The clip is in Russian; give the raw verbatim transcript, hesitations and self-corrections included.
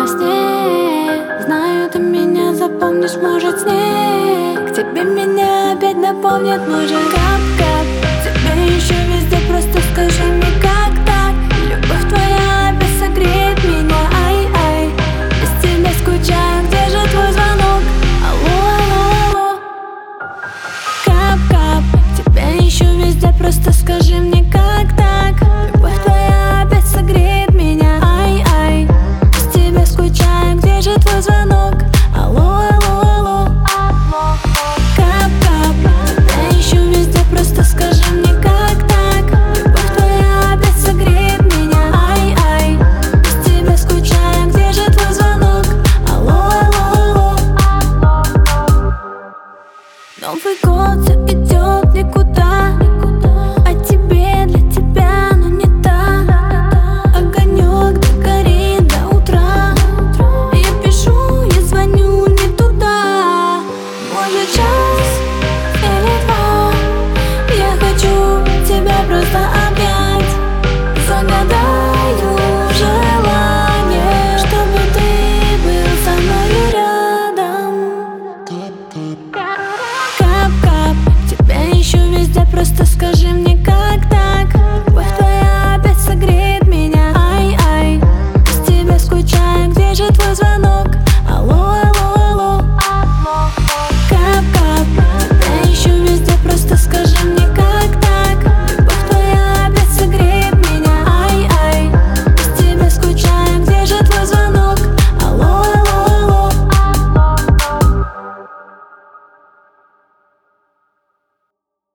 во сне. Знаю, ты меня запомнишь, может, снег тебе меня опять напомнит, может. Кап-кап, тебе еще везде, просто скажи мне, как так? Любовь твоя опять согреет меня, ай-ай. Без тебя скучаю, где же твой звонок? Алло, алло, алло. Кап-кап, тебя еще везде, просто скажи мне.